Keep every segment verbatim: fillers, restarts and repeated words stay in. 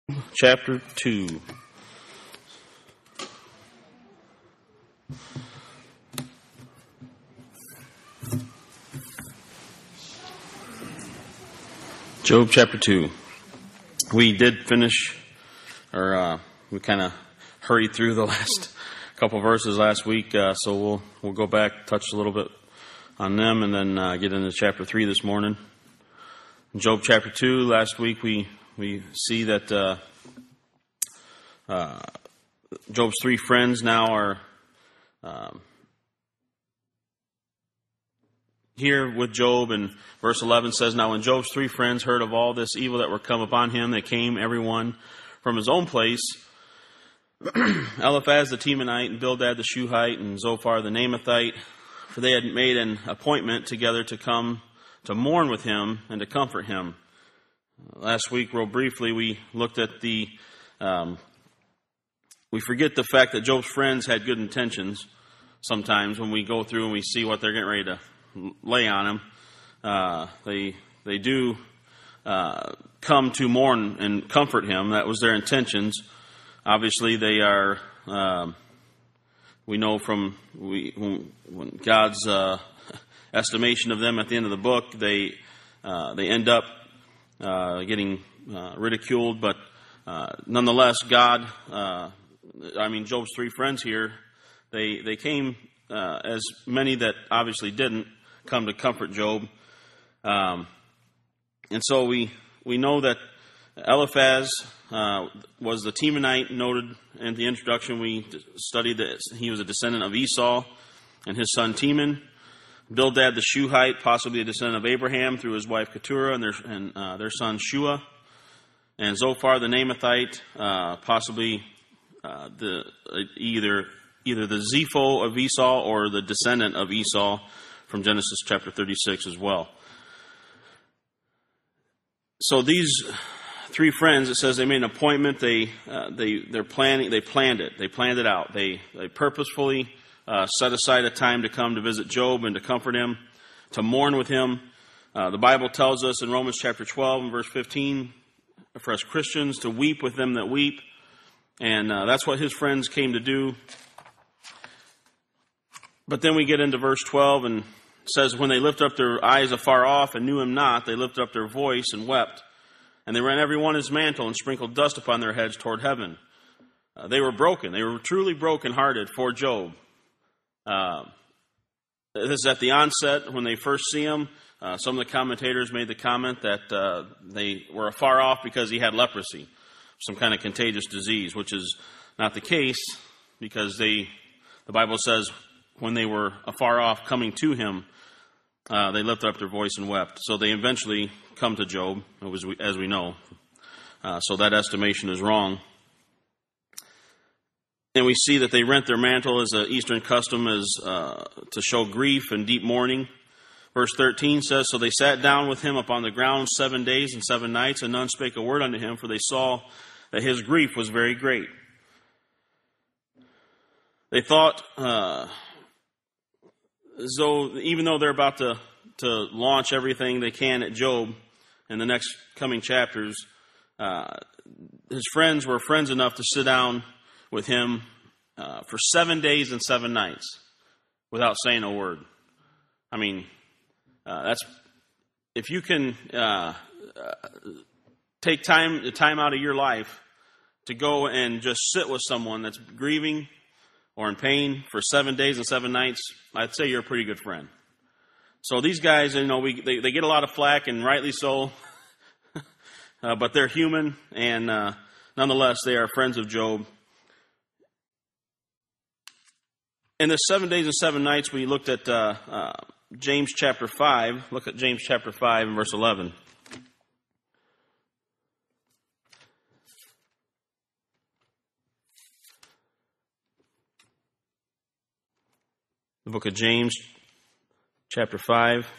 Chapter two. Job chapter two. We did finish, or uh, we kind of hurried through the last couple verses last week, uh, so we'll we'll go back, touch a little bit on them, and then uh, get into chapter three this morning. In Job chapter two, last week we we see that uh, uh, Job's three friends now are um, here with Job, and verse eleven says, "Now when Job's three friends heard of all this evil that were come upon him, they came every one from his own place, Eliphaz the Temanite, and Bildad the Shuhite, and Zophar the Naamathite, for they had made an appointment together to come to mourn with him and to comfort him." Last week, real briefly, we looked at the, um, we forget the fact that Job's friends had good intentions sometimes when we go through and we see what they're getting ready to lay on him. Uh, they they do uh, come to mourn and comfort him. That was their intentions. Obviously, they are, uh, we know from we when, when God's uh, estimation of them at the end of the book, they uh, they end up uh, getting uh, ridiculed. But uh, nonetheless, God, uh, I mean, Job's three friends here, they they came uh, as many that obviously didn't come to comfort Job. Um, and so we we know that Eliphaz uh, was the Temanite, noted in the introduction. We studied that he was a descendant of Esau and his son Teman. Bildad the Shuhite, possibly a descendant of Abraham through his wife Keturah and their and uh, their son Shua. And Zophar the Naamathite, uh, possibly uh, the uh, either either the Zepho of Esau or the descendant of Esau from Genesis chapter thirty-six as well. So these three friends, it says they made an appointment. They uh, they they're planning. They planned it. They planned it out. They they purposefully uh, set aside a time to come to visit Job and to comfort him, to mourn with him. Uh, the Bible tells us in Romans chapter twelve and verse fifteen, for us Christians to weep with them that weep, and uh, that's what his friends came to do. But then we get into verse twelve, and it says, "When they lifted up their eyes afar off and knew him not, they lifted up their voice and wept. And they rent every one his mantle and sprinkled dust upon their heads toward heaven." Uh, they were broken. They were truly brokenhearted for Job. Uh, this is at the onset when they first see him. Uh, some of the commentators made the comment that uh, they were afar off because he had leprosy, some kind of contagious disease, which is not the case, because they, the Bible says, when they were afar off coming to him, uh, they lifted up their voice and wept. So they eventually come to Job, as we, as we know. Uh, so that estimation is wrong. And we see that they rent their mantle as an Eastern custom, as uh, to show grief and deep mourning. Verse thirteen says, "So they sat down with him upon the ground seven days and seven nights, and none spake a word unto him, for they saw that his grief was very great." They thought, uh, as though, even though they're about to, to launch everything they can at Job in the next coming chapters, uh, his friends were friends enough to sit down with him uh, for seven days and seven nights without saying a word. I mean, uh, that's, if you can uh, uh, take time, the time out of your life to go and just sit with someone that's grieving or in pain for seven days and seven nights, I'd say you're a pretty good friend. So these guys, you know, we they, they get a lot of flack, and rightly so, uh, but they're human, and uh, nonetheless, they are friends of Job. In the seven days and seven nights, we looked at uh, uh, James chapter five. Look at James chapter five and verse eleven. The book of James, chapter five,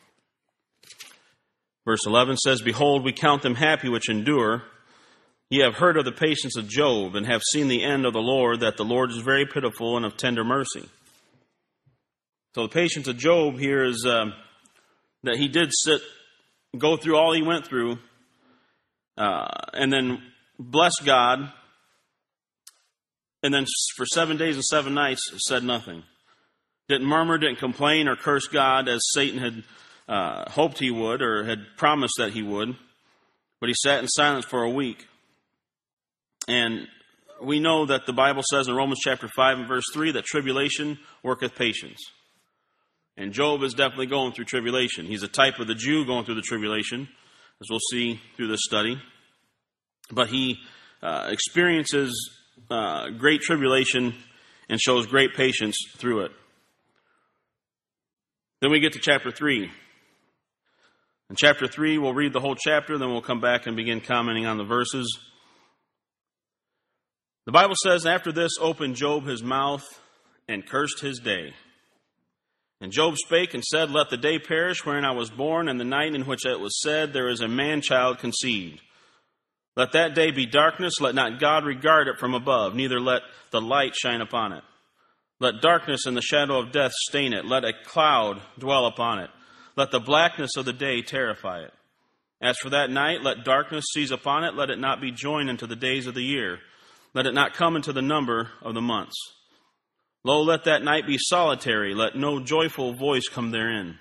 verse eleven says, "Behold, we count them happy which endure. Ye have heard of the patience of Job, and have seen the end of the Lord, that the Lord is very pitiful and of tender mercy." So the patience of Job here is uh, that he did sit, go through all he went through, uh, and then blessed God, and then for seven days and seven nights said nothing. Didn't murmur, didn't complain, or curse God as Satan had uh, hoped he would, or had promised that he would. But he sat in silence for a week. And we know that the Bible says in Romans chapter five and verse three that tribulation worketh patience. And Job is definitely going through tribulation. He's a type of the Jew going through the tribulation, as we'll see through this study. But he uh, experiences uh, great tribulation and shows great patience through it. Then we get to chapter three. In chapter three, we'll read the whole chapter, then we'll come back and begin commenting on the verses. The Bible says, after this opened Job his mouth and cursed his day. And Job spake and said, let the day perish wherein I was born, and the night in which it was said, there is a man-child conceived. Let that day be darkness, let not God regard it from above, neither let the light shine upon it. Let darkness and the shadow of death stain it, let a cloud dwell upon it. Let the blackness of the day terrify it. As for that night, let darkness seize upon it, let it not be joined unto the days of the year. Let it not come into the number of the months. Lo, let that night be solitary, let no joyful voice come therein.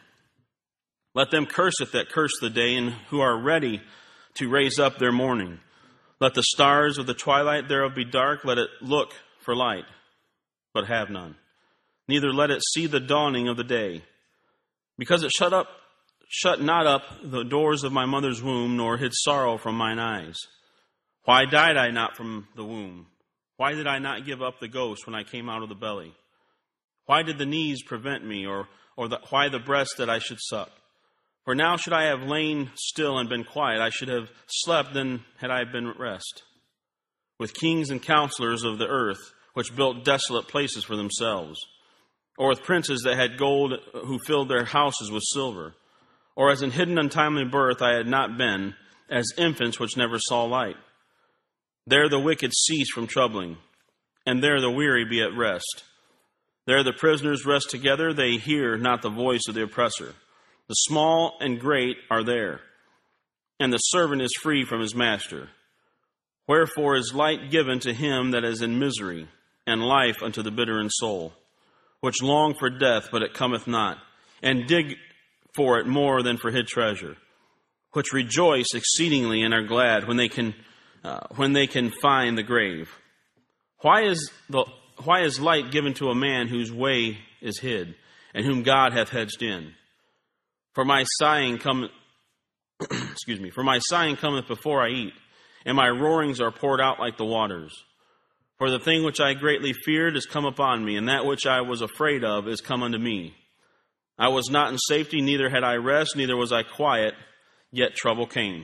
Let them curse it that curse the day, and who are ready to raise up their mourning. Let the stars of the twilight thereof be dark, let it look for light, but have none. Neither let it see the dawning of the day. Because it shut up, shut not up the doors of my mother's womb, nor hid sorrow from mine eyes. Why died I not from the womb? Why did I not give up the ghost when I came out of the belly? Why did the knees prevent me, or, or the, why the breast that I should suck? For now should I have lain still and been quiet, I should have slept, then had I been at rest. With kings and counselors of the earth, which built desolate places for themselves. Or with princes that had gold, who filled their houses with silver. Or as in hidden untimely birth I had not been, as infants which never saw light. There the wicked cease from troubling, and there the weary be at rest. There the prisoners rest together, they hear not the voice of the oppressor. The small and great are there, and the servant is free from his master. Wherefore is light given to him that is in misery, and life unto the bitter in soul, which long for death, but it cometh not, and dig for it more than for hid treasure, which rejoice exceedingly and are glad when they can Uh, when they can find the grave. Why is the why is light given to a man whose way is hid, and whom God hath hedged in? For my sighing cometh excuse me, for my sighing cometh before I eat, and my roarings are poured out like the waters. For the thing which I greatly feared is come upon me, and that which I was afraid of is come unto me. I was not in safety, neither had I rest, neither was I quiet, yet trouble came.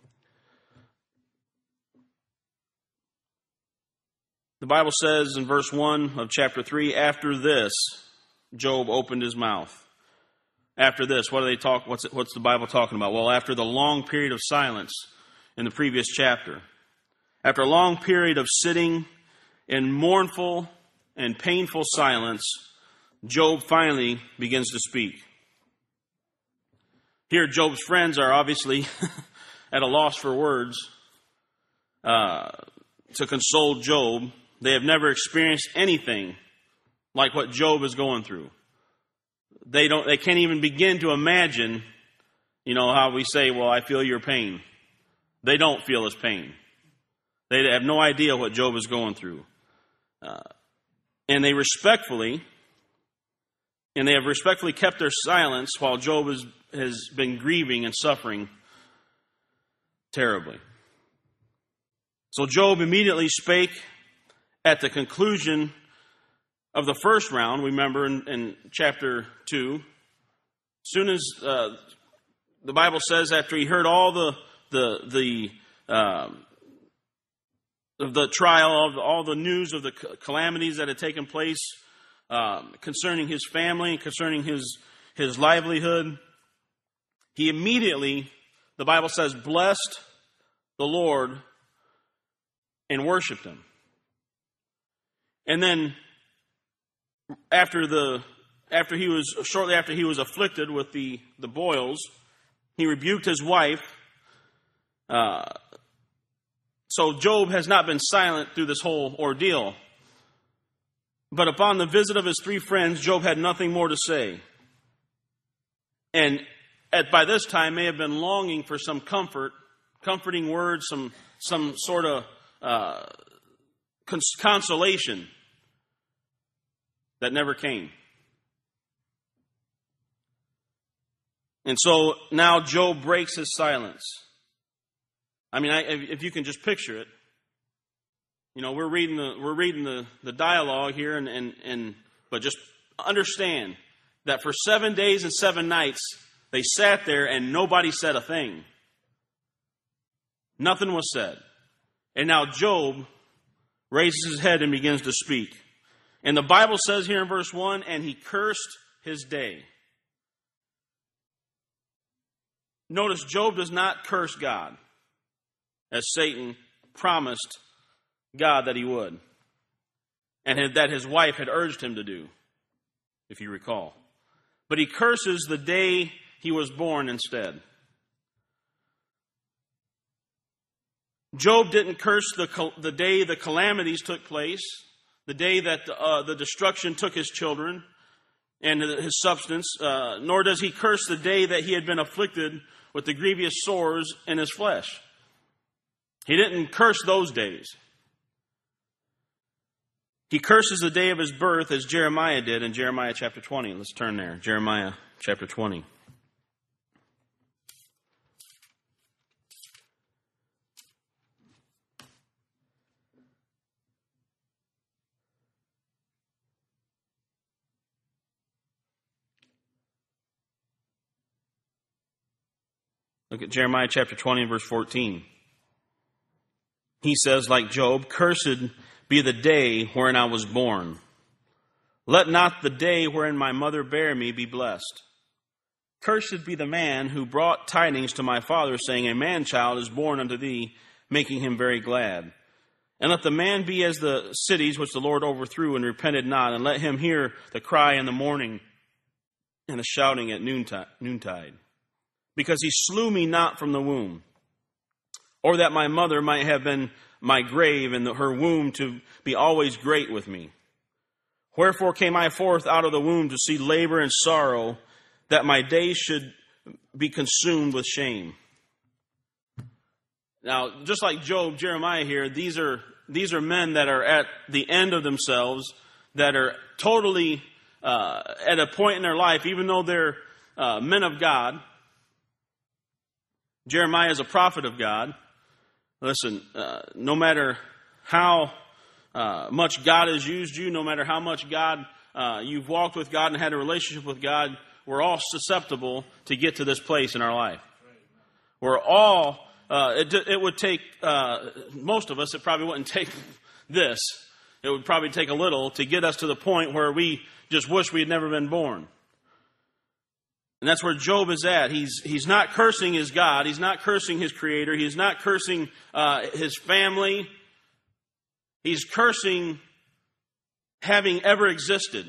The Bible says in verse one of chapter three, after this, Job opened his mouth. After this, what do they talk? What's, it, what's the Bible talking about? Well, after the long period of silence in the previous chapter, after a long period of sitting in mournful and painful silence, Job finally begins to speak. Here, Job's friends are obviously at a loss for words uh, to console Job. They have never experienced anything like what Job is going through. They don't. They can't even begin to imagine, you know, how we say, well, I feel your pain. They don't feel his pain. They have no idea what Job is going through. Uh, and they respectfully, and they have respectfully kept their silence while Job is, has been grieving and suffering terribly. So Job immediately spake at the conclusion of the first round. Remember in, in chapter two, as soon as uh, the Bible says, after he heard all the the the um, of the trial, of all the news of the calamities that had taken place um, concerning his family and concerning his his livelihood, he immediately, the Bible says, blessed the Lord and worshipped him. And then after the after he was shortly after he was afflicted with the, the boils, he rebuked his wife uh, So Job has not been silent through this whole ordeal. But upon the visit of his three friends, Job had nothing more to say. And at by this time may have been longing for some comfort, comforting words, some some sort of uh, cons- consolation that never came. And so now Job breaks his silence. I mean, I, if you can just picture it, you know, we're reading the we're reading the, the dialogue here, and, and and but just understand that for seven days and seven nights they sat there and nobody said a thing. Nothing was said. And now Job raises his head and begins to speak. And the Bible says here in verse one, and he cursed his day. Notice Job does not curse God, as Satan promised God that he would, and that his wife had urged him to do, if you recall. But he curses the day he was born instead. Job didn't curse the, the day the calamities took place, the day that uh, the destruction took his children and his substance, uh, nor does he curse the day that he had been afflicted with the grievous sores in his flesh. He didn't curse those days. He curses the day of his birth as Jeremiah did in Jeremiah chapter twenty. Let's turn there. Jeremiah chapter twenty. Look at Jeremiah chapter twenty and verse fourteen. He says, like Job, "Cursed be the day wherein I was born. Let not the day wherein my mother bare me be blessed. Cursed be the man who brought tidings to my father, saying, A man-child is born unto thee, making him very glad. And let the man be as the cities which the Lord overthrew and repented not, and let him hear the cry in the morning and the shouting at noontide. Because he slew me not from the womb, or that my mother might have been my grave, and her womb to be always great with me. Wherefore came I forth out of the womb to see labor and sorrow, that my days should be consumed with shame." Now, just like Job, Jeremiah here, these are these are men that are at the end of themselves, that are totally uh, at a point in their life, even though they're uh, men of God. Jeremiah is a prophet of God. Listen, uh, no matter how uh, much God has used you, no matter how much God uh, you've walked with God and had a relationship with God, we're all susceptible to get to this place in our life. We're all, uh, it, it would take, uh, most of us, it probably wouldn't take this. It would probably take a little to get us to the point where we just wish we had never been born. And that's where Job is at. He's he's not cursing his God. He's not cursing his Creator. He's not cursing uh, his family. He's cursing having ever existed.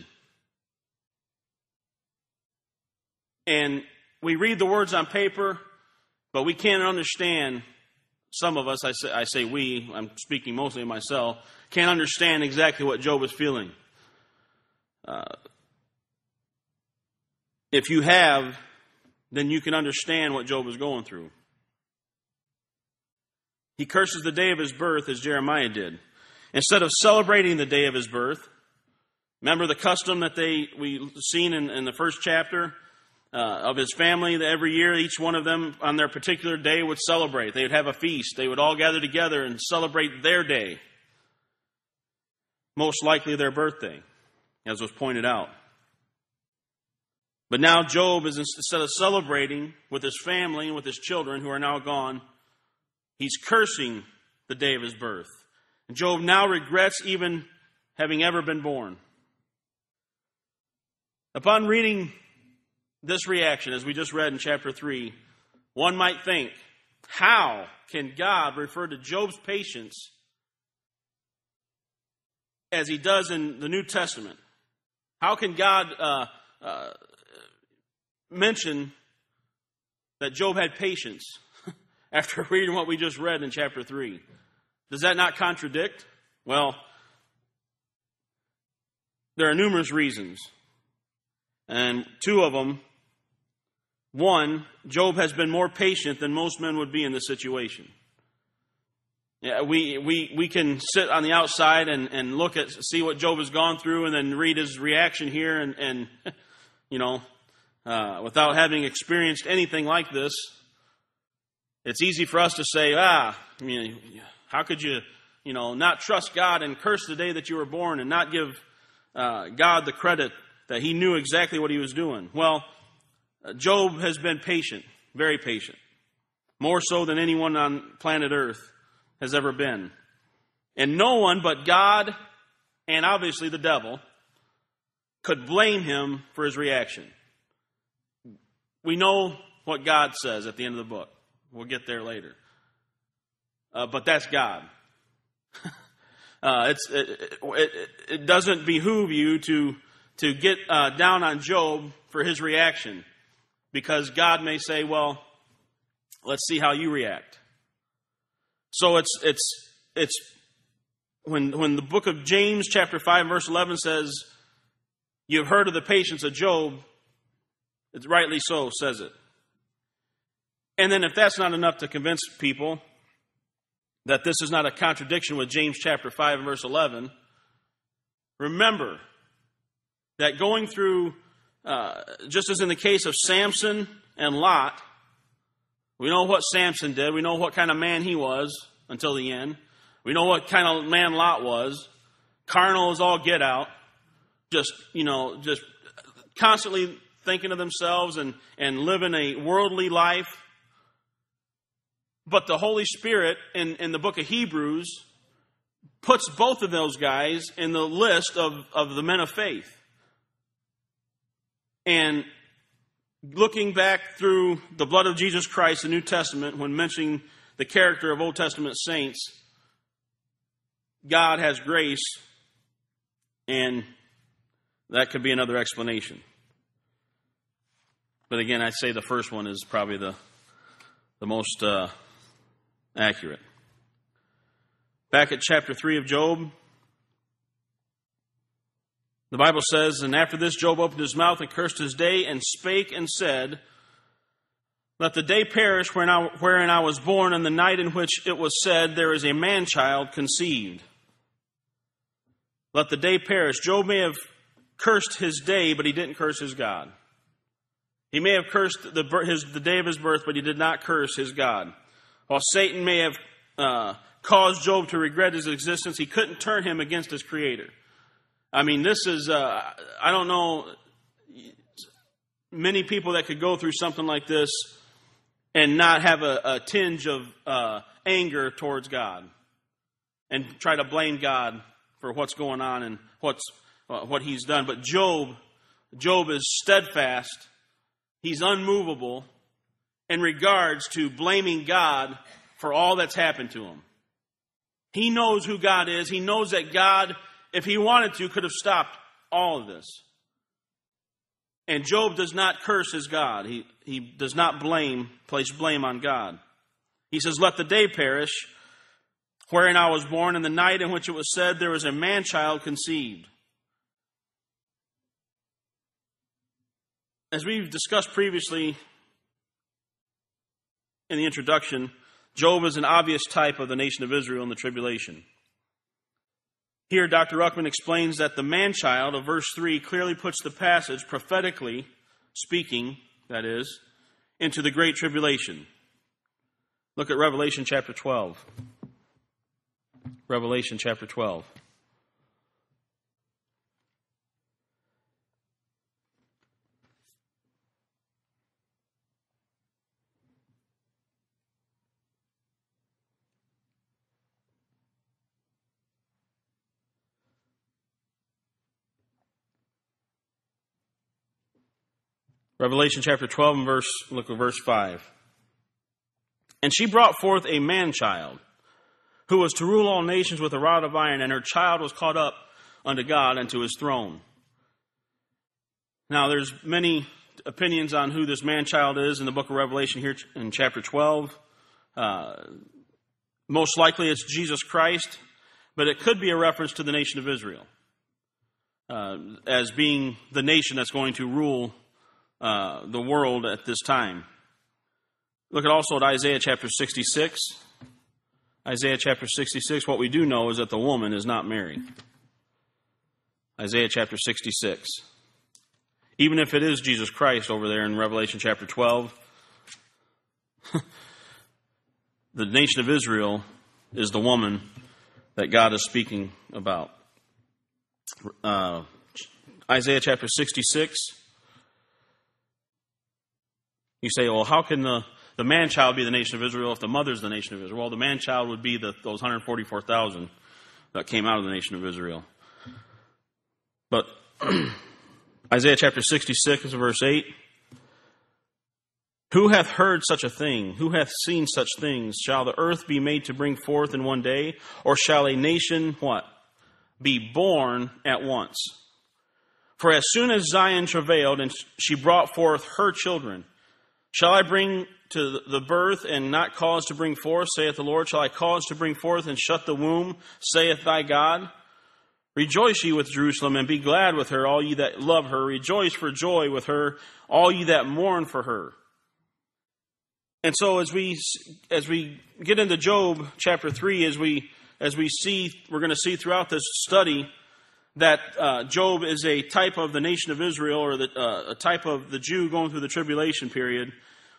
And we read the words on paper, but we can't understand. Some of us, I say, I say we, I'm speaking mostly of myself, can't understand exactly what Job is feeling. Uh, If you have, then you can understand what Job is going through. He curses the day of his birth as Jeremiah did. Instead of celebrating the day of his birth, remember the custom that they we seen in, in the first chapter uh, of his family, that every year each one of them on their particular day would celebrate. They would have a feast. They would all gather together and celebrate their day. Most likely their birthday, as was pointed out. But now Job is, instead of celebrating with his family and with his children who are now gone, he's cursing the day of his birth. And Job now regrets even having ever been born. Upon reading this reaction, as we just read in chapter three, one might think, how can God refer to Job's patience as he does in the New Testament? How can God uh, uh, mention that Job had patience after reading what we just read in chapter three? Does that not contradict? Well, there are numerous reasons. And two of them, one, Job has been more patient than most men would be in this situation. Yeah, we, we, we can sit on the outside and, and look at, see what Job has gone through and then read his reaction here and, and you know, uh, without having experienced anything like this, it's easy for us to say, ah, I mean, how could you, you know, not trust God and curse the day that you were born and not give uh, God the credit that he knew exactly what he was doing? Well, Job has been patient, very patient, more so than anyone on planet Earth has ever been. And no one but God and obviously the devil could blame him for his reaction. We know what God says at the end of the book. We'll get there later. Uh, but that's God. uh, it's, it, it, it doesn't behoove you to, to get uh, down on Job for his reaction, because God may say, well, let's see how you react. So it's it's it's when when the book of James chapter five verse eleven says, you've heard of the patience of Job, it's rightly so, says it. And then if that's not enough to convince people that this is not a contradiction with James chapter five verse eleven, remember that going through, uh, just as in the case of Samson and Lot, we know what Samson did. We know what kind of man he was until the end. We know what kind of man Lot was. Carnal as all get out. Just, you know, just constantly thinking of themselves and, and living a worldly life. But the Holy Spirit in, in the book of Hebrews puts both of those guys in the list of, of the men of faith. And looking back through the blood of Jesus Christ, the New Testament, when mentioning the character of Old Testament saints, God has grace, and that could be another explanation. But again, I'd say the first one is probably the, the most uh, accurate. Back at chapter three of Job, the Bible says, and after this Job opened his mouth and cursed his day and spake and said, let the day perish wherein I, wherein I was born, and the night in which it was said, there is a man-child conceived. Let the day perish. Job may have cursed his day, but he didn't curse his God. He may have cursed the, his, the day of his birth, but he did not curse his God. While Satan may have uh, caused Job to regret his existence, he couldn't turn him against his Creator. I mean, this is, uh, I don't know many people that could go through something like this and not have a, a tinge of uh, anger towards God and try to blame God for what's going on and what's uh, what he's done. But Job, Job is steadfast. He's unmovable in regards to blaming God for all that's happened to him. He knows who God is. He knows that God, if he wanted to, could have stopped all of this. And Job does not curse his God. He, he does not blame, place blame on God. He says, let the day perish wherein I was born, and the night in which it was said, there was a man-child conceived. As we've discussed previously in the introduction, Job is an obvious type of the nation of Israel in the tribulation. Here, Doctor Ruckman explains that the man-child of verse three clearly puts the passage, prophetically speaking, that is, into the great tribulation. Look at Revelation chapter twelve. Revelation chapter twelve. Revelation chapter twelve and verse, look at verse five. And she brought forth a man-child, who was to rule all nations with a rod of iron, and her child was caught up unto God and to his throne. Now, there's many opinions on who this man-child is in the book of Revelation here in chapter twelve. Uh, Most likely it's Jesus Christ, but it could be a reference to the nation of Israel uh, as being the nation that's going to rule uh, the world at this time. Look at also at Isaiah chapter sixty-six. Isaiah chapter sixty-six, what we do know is that the woman is not Mary. Isaiah chapter sixty-six. Even if it is Jesus Christ over there in Revelation chapter twelve, the nation of Israel is the woman that God is speaking about. Uh, Isaiah chapter sixty-six. You say, well, how can the, the man-child be the nation of Israel if the mother's the nation of Israel? Well, the man-child would be the, those one hundred forty-four thousand that came out of the nation of Israel. But Isaiah chapter sixty-six, verse eight. Who hath heard such a thing? Who hath seen such things? Shall the earth be made to bring forth in one day? Or shall a nation, what? Be born at once? For as soon as Zion travailed, and she brought forth her children, shall I bring to the birth and not cause to bring forth, saith the Lord? Shall I cause to bring forth and shut the womb, saith thy God? Rejoice ye with Jerusalem, and be glad with her, all ye that love her. Rejoice for joy with her, all ye that mourn for her. And so as we as we get into Job chapter three, as we as we see, we're going to see throughout this study that uh, Job is a type of the nation of Israel, or the, uh, a type of the Jew going through the tribulation period.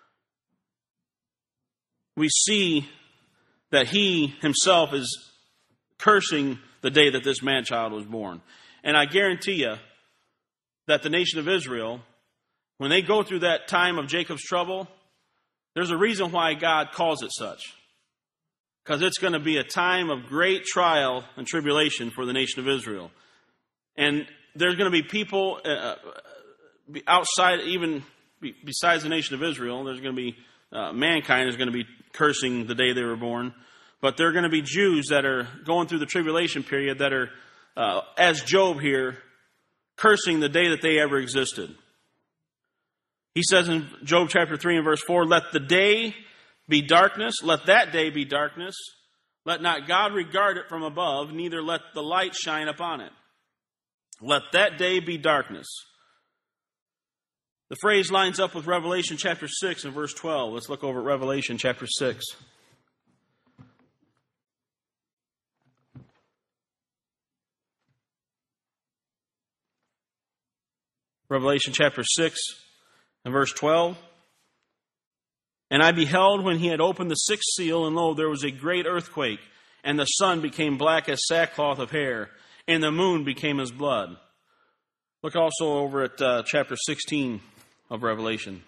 We see that he himself is cursing the day that this man-child was born. And I guarantee you that the nation of Israel, when they go through that time of Jacob's trouble, there's a reason why God calls it such. Because it's going to be a time of great trial and tribulation for the nation of Israel. And there's going to be people uh, outside, even besides the nation of Israel, there's going to be, uh, mankind is going to be cursing the day they were born. But there are going to be Jews that are going through the tribulation period that are, uh, as Job here, cursing the day that they ever existed. He says in Job chapter three and verse four, let the day be darkness, let that day be darkness. Let not God regard it from above, neither let the light shine upon it. Let that day be darkness. The phrase lines up with Revelation chapter six and verse twelve. Let's look over at Revelation chapter six. Revelation chapter six and verse twelve. And I beheld when he had opened the sixth seal, and lo, there was a great earthquake, and the sun became black as sackcloth of hair, and the moon became as blood. Look also over at uh, chapter sixteen of Revelation.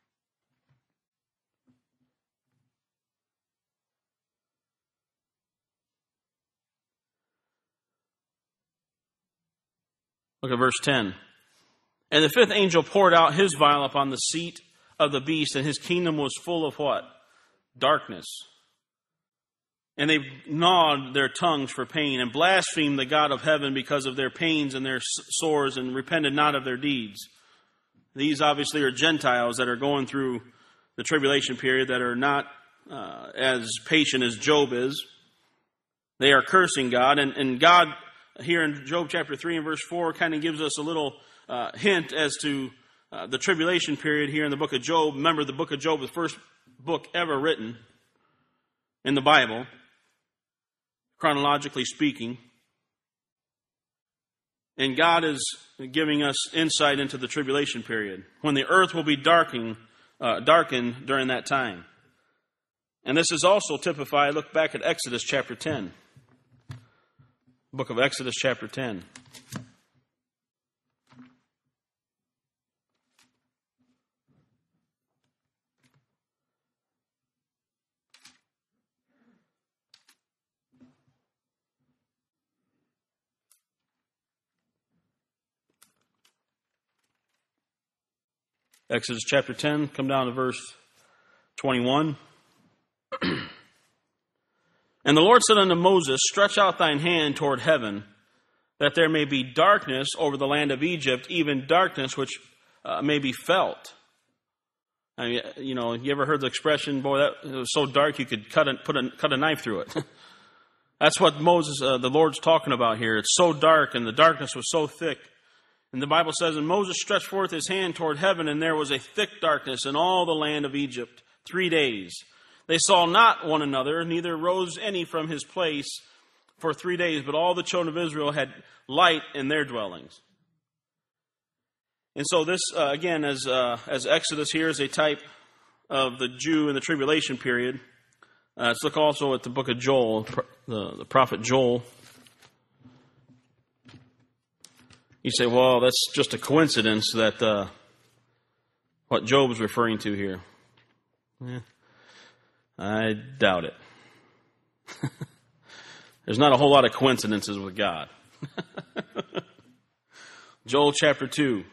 Look at verse ten. And the fifth angel poured out his vial upon the seat of the beast, and his kingdom was full of what? Darkness. And they gnawed their tongues for pain, and blasphemed the God of heaven because of their pains and their sores, and repented not of their deeds. These obviously are Gentiles that are going through the tribulation period, that are not uh, as patient as Job is. They are cursing God, and, and God here in Job chapter three and verse four kind of gives us a little uh, hint as to uh, the tribulation period here in the book of Job. Remember, the book of Job, the first book ever written in the Bible, chronologically speaking. And God is giving us insight into the tribulation period, when the earth will be darkening, uh, darkened during that time. And this is also typified. Look back at Exodus chapter ten. Book of Exodus chapter ten. Exodus chapter ten, come down to verse twenty-one. And the Lord said unto Moses, stretch out thine hand toward heaven, that there may be darkness over the land of Egypt, even darkness which uh, may be felt. I mean, you know, you ever heard the expression, boy, that it was so dark you could cut a, put a, cut a knife through it. That's what Moses, uh, the Lord's talking about here. It's so dark, and the darkness was so thick. And the Bible says, and Moses stretched forth his hand toward heaven, and there was a thick darkness in all the land of Egypt, three days. They saw not one another, neither rose any from his place for three days, but all the children of Israel had light in their dwellings. And so this, uh, again, as uh, as Exodus here is a type of the Jew in the tribulation period. Uh, let's look also at the book of Joel, the, the prophet Joel. You say, well, that's just a coincidence that uh, what Job is referring to here. Eh, I doubt it. There's not a whole lot of coincidences with God. Joel chapter two.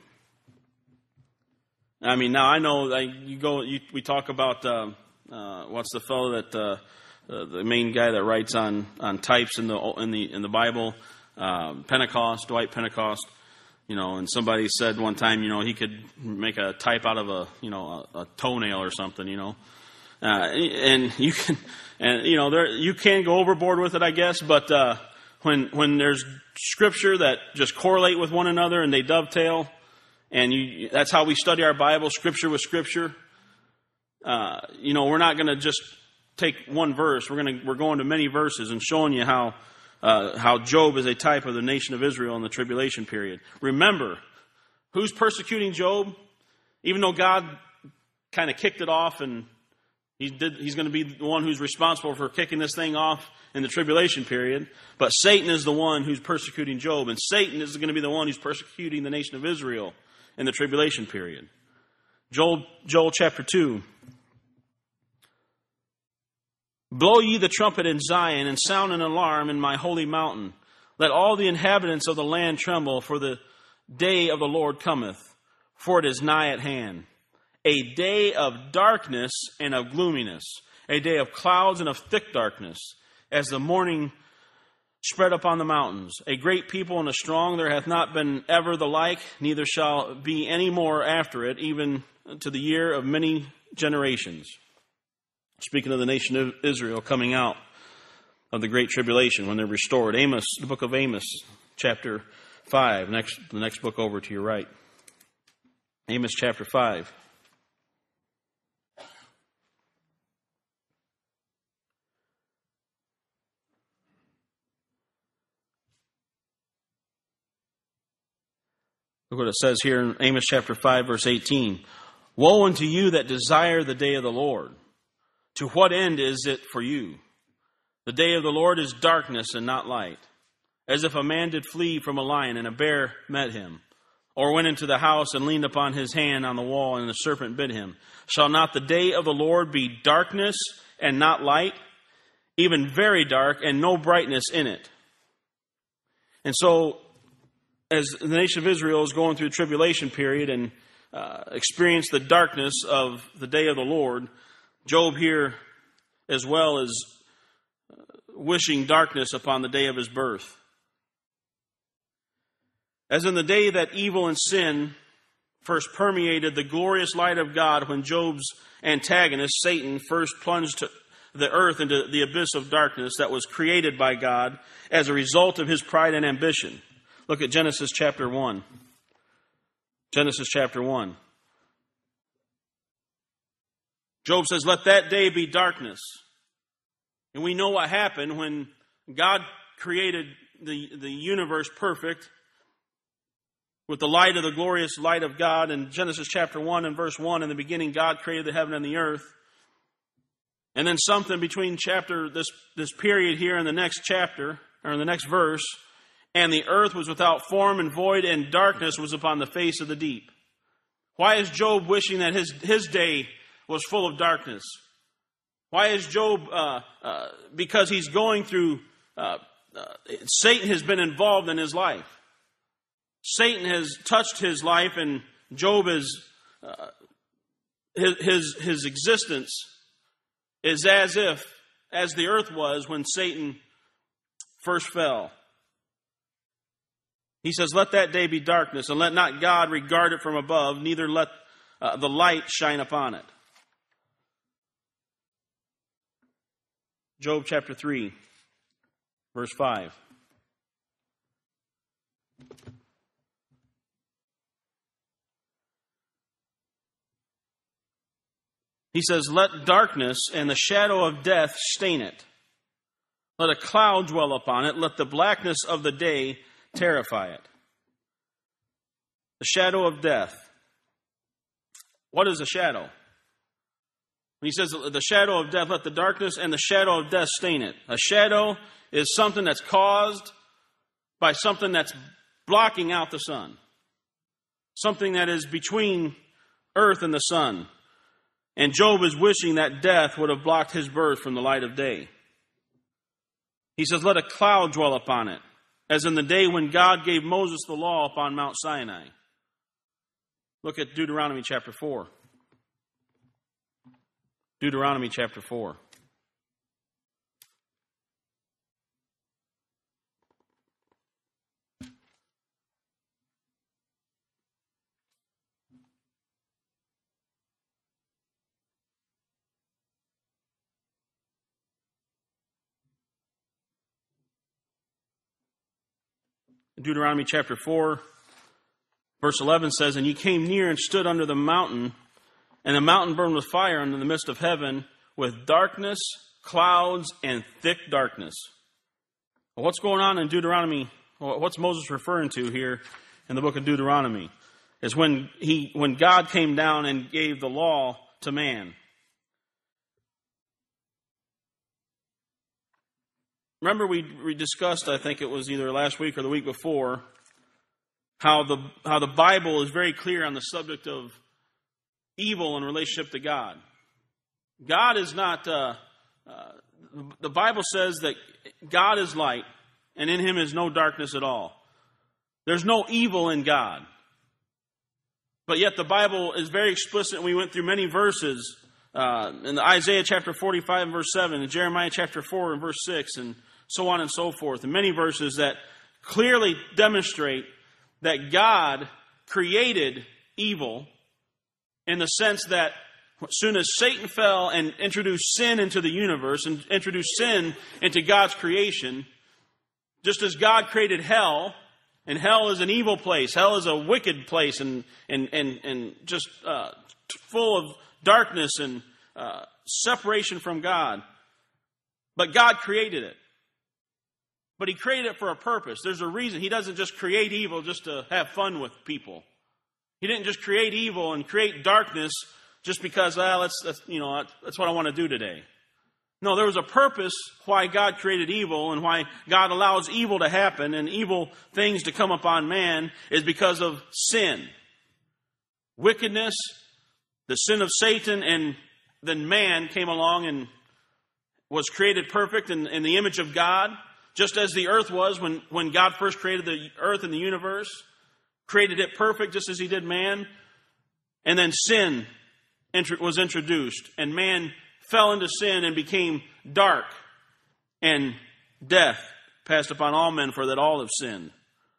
I mean, now I know like, you go. You, we talk about uh, uh, what's the fellow that uh, uh, the main guy that writes on, on types in the in the in the Bible, uh, Pentecost, Dwight Pentecost. You know, and somebody said one time, you know, he could make a type out of a you know a, a toenail or something. You know, uh, and you can and you know there you can go overboard with it, I guess. But uh, when when there's scripture that just correlate with one another and they dovetail. And you, that's how we study our Bible, scripture with scripture. Uh, you know, we're not going to just take one verse. We're going to we're going to many verses and showing you how uh, how Job is a type of the nation of Israel in the tribulation period. Remember, who's persecuting Job? Even though God kind of kicked it off, and he did, he's going to be the one who's responsible for kicking this thing off in the tribulation period. But Satan is the one who's persecuting Job, and Satan is going to be the one who's persecuting the nation of Israel in the tribulation period. Joel, Joel chapter two. Blow ye the trumpet in Zion, and sound an alarm in my holy mountain. Let all the inhabitants of the land tremble, for the day of the Lord cometh, for it is nigh at hand. A day of darkness and of gloominess, a day of clouds and of thick darkness, as the morning spread upon the mountains. A great people and a strong, there hath not been ever the like, neither shall be any more after it, even to the year of many generations. Speaking of the nation of Israel coming out of the great tribulation when they're restored. Amos, the book of Amos, chapter five, next the next book over to your right. Amos chapter five. Look what it says here in Amos chapter five, verse eighteen. Woe unto you that desire the day of the Lord. To what end is it for you? The day of the Lord is darkness and not light. As if a man did flee from a lion and a bear met him. Or went into the house and leaned upon his hand on the wall and the serpent bit him. Shall not the day of the Lord be darkness and not light? Even very dark and no brightness in it. And so, as the nation of Israel is going through the tribulation period and uh, experience the darkness of the day of the Lord, Job here as well is uh, wishing darkness upon the day of his birth. As in the day that evil and sin first permeated the glorious light of God, when Job's antagonist, Satan, first plunged the earth into the abyss of darkness that was created by God as a result of his pride and ambition. Look at Genesis chapter one. Genesis chapter one. Job says, let that day be darkness. And we know what happened when God created the, the universe perfect with the light of the glorious light of God. In Genesis chapter one and verse one, in the beginning God created the heaven and the earth. And then something between chapter this, this period here and the next chapter, or in the next verse, and the earth was without form and void, and darkness was upon the face of the deep. Why is Job wishing that his, his day was full of darkness? Why is Job, uh, uh, because he's going through, uh, uh, Satan has been involved in his life. Satan has touched his life, and Job is, uh, his, his, his existence is as if, as the earth was when Satan first fell. He says, let that day be darkness, and let not God regard it from above, neither let uh, the light shine upon it. Job chapter three, verse five. He says, let darkness and the shadow of death stain it. Let a cloud dwell upon it. Let the blackness of the day terrify it. The shadow of death. What is a shadow? When he says the shadow of death, let the darkness and the shadow of death stain it. A shadow is something that's caused by something that's blocking out the sun. Something that is between earth and the sun. And Job is wishing that death would have blocked his birth from the light of day. He says, let a cloud dwell upon it, as in the day when God gave Moses the law upon Mount Sinai. Look at Deuteronomy chapter four. Deuteronomy chapter four. Deuteronomy chapter four, verse eleven says, and you came near and stood under the mountain, and the mountain burned with fire in the midst of heaven, with darkness, clouds, and thick darkness. Well, what's going on in Deuteronomy? What's Moses referring to here in the book of Deuteronomy? Is when he, when God came down and gave the law to man. Remember we, we discussed, I think it was either last week or the week before, how the how the Bible is very clear on the subject of evil in relationship to God. God is not, uh, uh, the Bible says that God is light, and in Him is no darkness at all. There's no evil in God. But yet the Bible is very explicit, and we went through many verses, uh, in the Isaiah chapter forty-five and verse seven, and Jeremiah chapter four and verse six, and so on and so forth, and many verses that clearly demonstrate that God created evil in the sense that as soon as Satan fell and introduced sin into the universe and introduced sin into God's creation, just as God created hell, and hell is an evil place, hell is a wicked place and and and, and just uh, full of darkness and uh, separation from God. But God created it. But He created it for a purpose. There's a reason. He doesn't just create evil just to have fun with people. He didn't just create evil and create darkness just because, well, that's, that's, you know, that's what I want to do today. No, there was a purpose why God created evil and why God allows evil to happen and evil things to come upon man is because of sin. Wickedness, the sin of Satan, and then man came along and was created perfect in, in the image of God. Just as the earth was when, when God first created the earth and the universe, created it perfect just as He did man. And then sin was introduced, and man fell into sin and became dark, and death passed upon all men, for that all have sinned.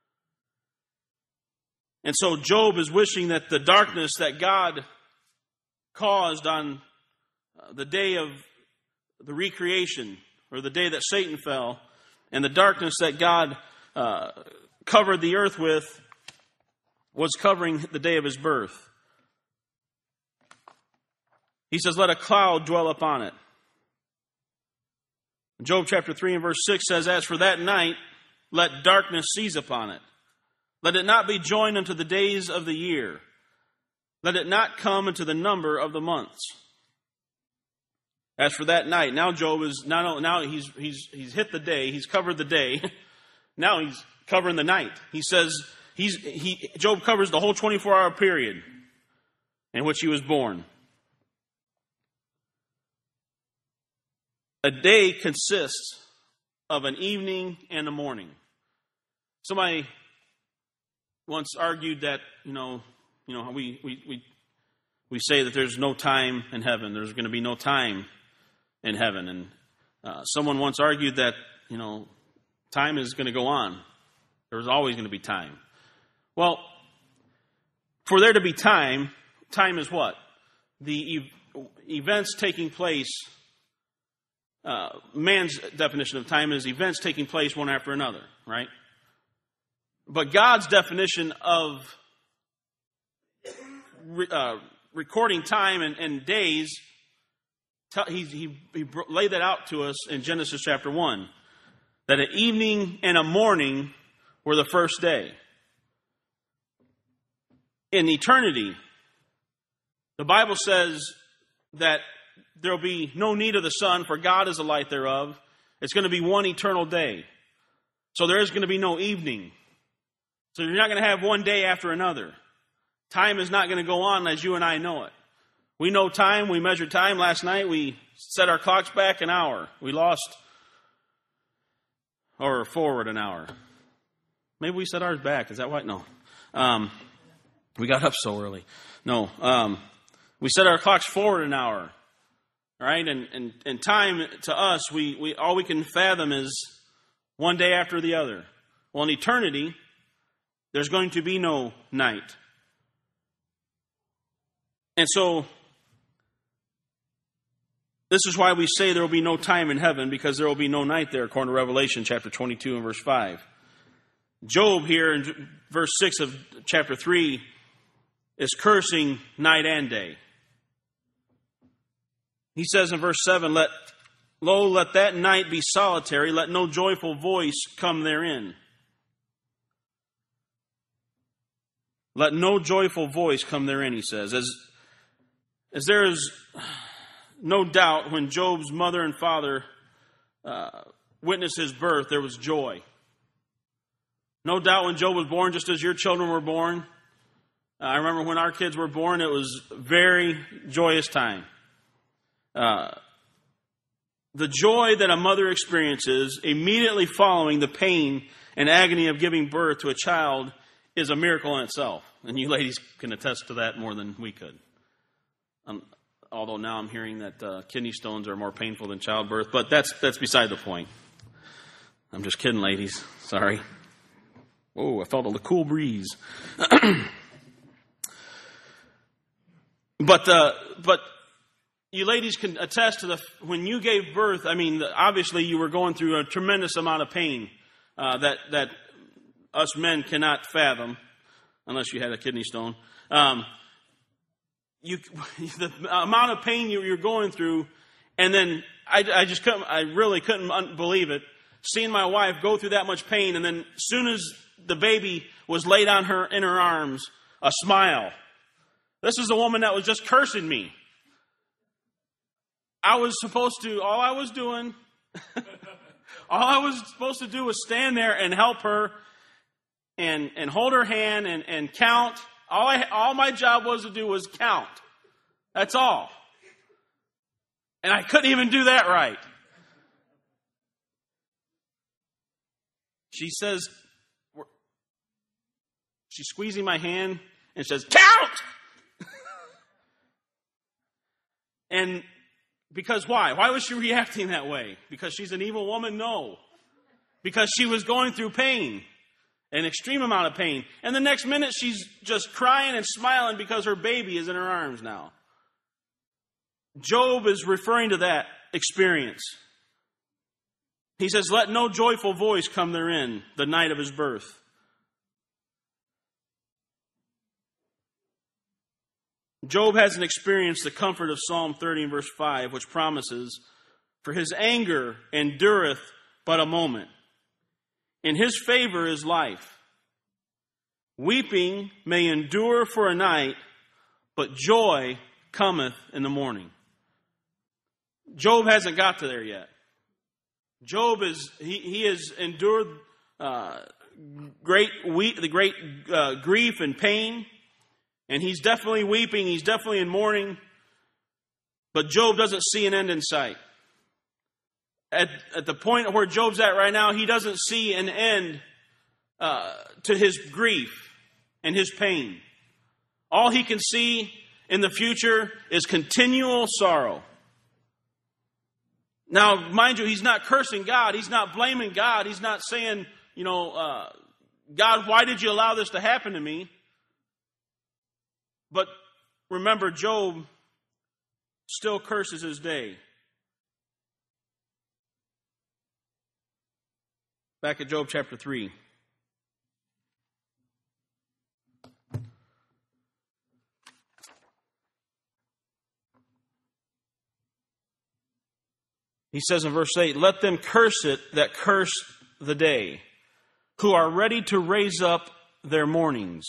And so Job is wishing that the darkness that God caused on the day of the recreation, or the day that Satan fell, and the darkness that God uh, covered the earth with, was covering the day of His birth. He says, let a cloud dwell upon it. Job chapter three and verse six says, as for that night, let darkness seize upon it. Let it not be joined unto the days of the year. Let it not come into the number of the months. As for that night, now Job is, now, now he's, he's, he's hit the day, he's covered the day. Now he's covering the night. He says, he's, he, Job covers the whole twenty-four hour period in which he was born. A day consists of an evening and a morning. Somebody once argued that, you know, you know, we, we, we, we say that there's no time in heaven. There's going to be no time in heaven. And uh, someone once argued that, you know, time is going to go on. There's always going to be time. Well, for there to be time, time is what? The ev- events taking place. Uh, man's definition of time is events taking place one after another, right? But God's definition of re- uh, recording time and, and days, t- he, he, he laid that out to us in Genesis chapter one. That an evening and a morning were the first day. In eternity, the Bible says that there will be no need of the sun, for God is the light thereof. It's going to be one eternal day. So there is going to be no evening. So you're not going to have one day after another. Time is not going to go on as you and I know it. We know time. We measure time. Last night we set our clocks back an hour. We lost, or forward an hour. Maybe we set ours back. Is that right? No. Um, we got up so early. No. Um, we set our clocks forward an hour. Right? And, and, and time to us, we, we all we can fathom is one day after the other. Well, in eternity, there's going to be no night. And so, this is why we say there will be no time in heaven, because there will be no night there, according to Revelation chapter twenty-two and verse five. Job here in verse six of chapter three is cursing night and day. He says in verse seven, Let, Lo, let that night be solitary, let no joyful voice come therein. Let no joyful voice come therein, he says. As, as there is no doubt when Job's mother and father uh, witnessed his birth, there was joy. No doubt when Job was born, just as your children were born. Uh, I remember when our kids were born, it was a very joyous time. Uh, the joy that a mother experiences immediately following the pain and agony of giving birth to a child is a miracle in itself. And you ladies can attest to that more than we could. Um, although now I'm hearing that uh, kidney stones are more painful than childbirth, but that's that's beside the point. I'm just kidding, ladies. Sorry. Whoa, I felt a cool breeze. but uh, but. You ladies can attest to the, when you gave birth, I mean, obviously you were going through a tremendous amount of pain uh, that, that us men cannot fathom, unless you had a kidney stone. Um, you, the amount of pain you, you're going through, and then I, I just couldn't, I really couldn't believe it, seeing my wife go through that much pain, and then as soon as the baby was laid on her, in her arms, a smile. This is a woman that was just cursing me. I was supposed to, all I was doing, all I was supposed to do was stand there and help her and, and hold her hand and, and count. All I, all my job was to do was count. That's all. And I couldn't even do that right. She says, she's squeezing my hand and says, count! And because why? Why was she reacting that way? Because she's an evil woman? No. Because she was going through pain, an extreme amount of pain. And the next minute she's just crying and smiling because her baby is in her arms now. Job is referring to that experience. He says, let no joyful voice come therein, the night of his birth. Job hasn't experienced the comfort of Psalm thirty and verse five, which promises, for his anger endureth but a moment. In his favor is life. Weeping may endure for a night, but joy cometh in the morning. Job hasn't got to there yet. Job is, he, he has endured uh, great we, the great uh, grief and pain. And he's definitely weeping. He's definitely in mourning. But Job doesn't see an end in sight. At, at the point where Job's at right now, he doesn't see an end uh, to his grief and his pain. All he can see in the future is continual sorrow. Now, mind you, he's not cursing God. He's not blaming God. He's not saying, you know, uh, God, why did you allow this to happen to me? But remember, Job still curses his day. Back at Job chapter three. He says in verse eight, "Let them curse it that curse the day, who are ready to raise up their mournings."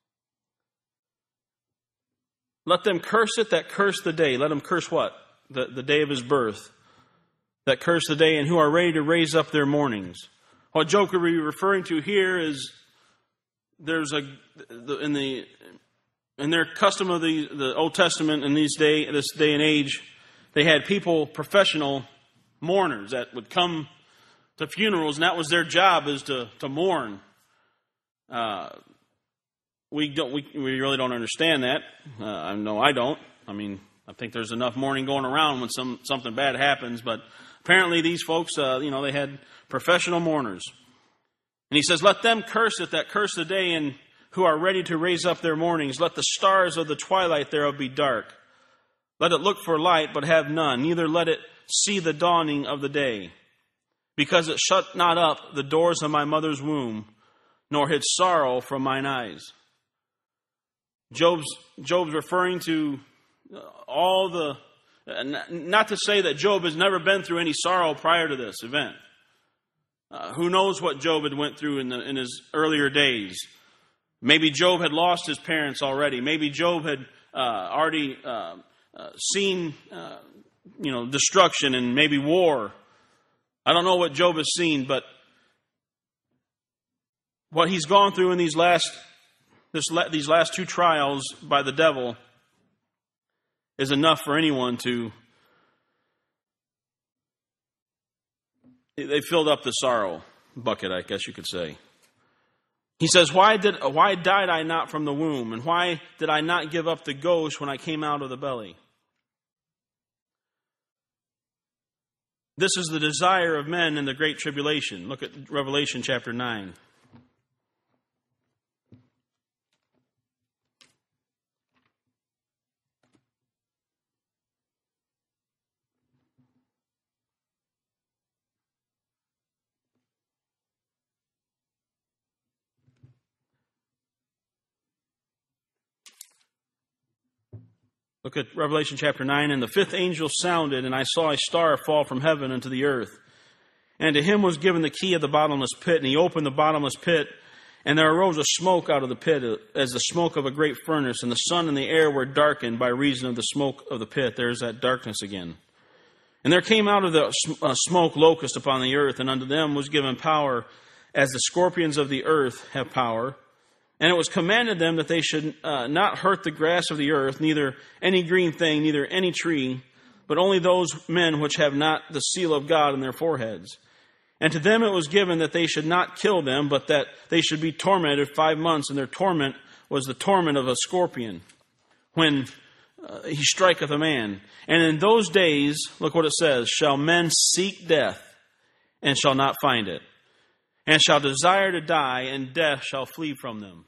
Let them curse it that curse the day. Let them curse what? The, the day of his birth. That curse the day, and who are ready to raise up their mournings. What Job could be referring to here is there's a in the in their custom of the, the Old Testament in these day this day and age, they had people, professional mourners that would come to funerals, and that was their job, is to to mourn. Uh, we don't we we really don't understand that. Uh, I know I don't. I mean, I think there's enough mourning going around when some something bad happens, but apparently these folks, uh, you know, they had professional mourners. And he says, "Let them curse it that curse the day, and who are ready to raise up their mournings. Let the stars of the twilight thereof be dark. Let it look for light, but have none. Neither let it see the dawning of the day. Because it shut not up the doors of my mother's womb, nor hid sorrow from mine eyes." Job's, Job's referring to all the... Not to say that Job has never been through any sorrow prior to this event. Uh, who knows what Job had went through in, the, in his earlier days. Maybe Job had lost his parents already. Maybe Job had uh, already uh, uh, seen uh, you know, destruction and maybe war. I don't know what Job has seen, but what he's gone through in these last this these last two trials by the devil is enough for anyone to... They filled up the sorrow bucket, I guess you could say. He says, why did why died I not from the womb? And why did I not give up the ghost when I came out of the belly? This is the desire of men in the great tribulation. Look at Revelation chapter nine. Look at Revelation chapter nine. "And the fifth angel sounded, and I saw a star fall from heaven unto the earth. And to him was given the key of the bottomless pit, and he opened the bottomless pit, and there arose a smoke out of the pit, as the smoke of a great furnace, and the sun and the air were darkened by reason of the smoke of the pit." There's that darkness again. "And there came out of the uh, smoke locusts upon the earth, and unto them was given power, as the scorpions of the earth have power. And it was commanded them that they should uh, not hurt the grass of the earth, neither any green thing, neither any tree, but only those men which have not the seal of God in their foreheads. And to them it was given that they should not kill them, but that they should be tormented five months. And their torment was the torment of a scorpion, when uh, he striketh a man. And in those days," look what it says, "shall men seek death, and shall not find it, and shall desire to die, and death shall flee from them."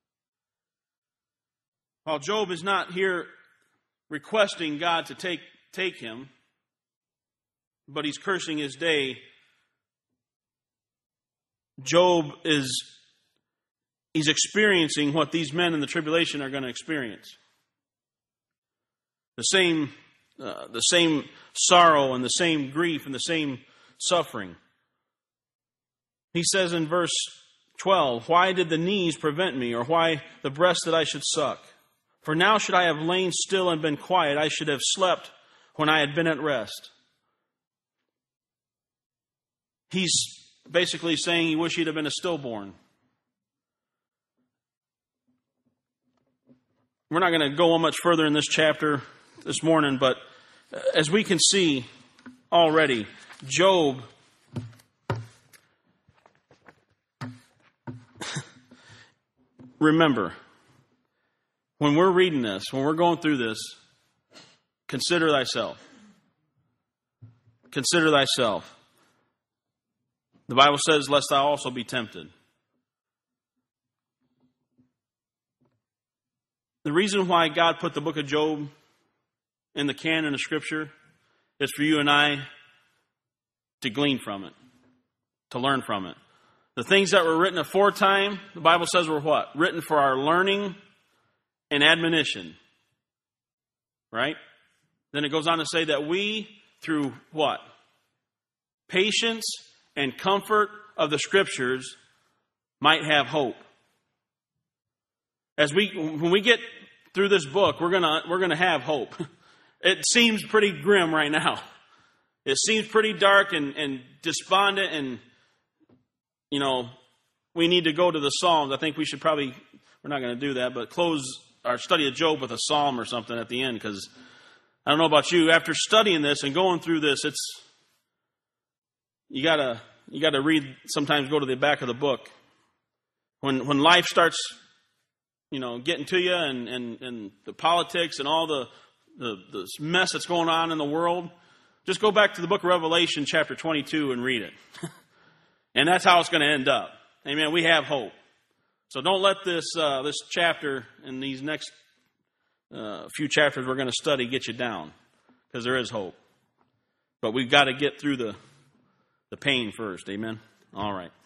While Job is not here requesting God to take, take him, but he's cursing his day, Job is he's experiencing what these men in the tribulation are going to experience. The same, uh, the same sorrow and the same grief and the same suffering. He says in verse twelve, "Why did the knees prevent me, or why the breast that I should suck? For now should I have lain still and been quiet. I should have slept when I had been at rest." He's basically saying he wished he'd have been a stillborn. We're not going to go on much further in this chapter this morning, but as we can see already, Job remember, when we're reading this, when we're going through this, consider thyself. Consider thyself. The Bible says, "Lest thou also be tempted." The reason why God put the book of Job in the canon of Scripture is for you and I to glean from it, to learn from it. The things that were written aforetime, the Bible says were what? Written for our learning and admonition. Right? Then it goes on to say that we, through what? Patience and comfort of the Scriptures, might have hope. As we, when we get through this book, we're gonna we're gonna have hope. It seems pretty grim right now. It seems pretty dark and, and despondent, and you know, we need to go to the Psalms. I think we should probably, we're not going to do that, but close our study of Job with a psalm or something at the end, because I don't know about you, after studying this and going through this, it's you gotta you gotta read. Sometimes go to the back of the book when when life starts, you know, getting to you, and, and, and the politics and all the, the the mess that's going on in the world. Just go back to the book of Revelation, chapter twenty-two, and read it. And that's how it's going to end up. Amen. We have hope. So don't let this uh, this chapter and these next uh, few chapters we're going to study get you down, because there is hope. But we've got to get through the the pain first. Amen. All right.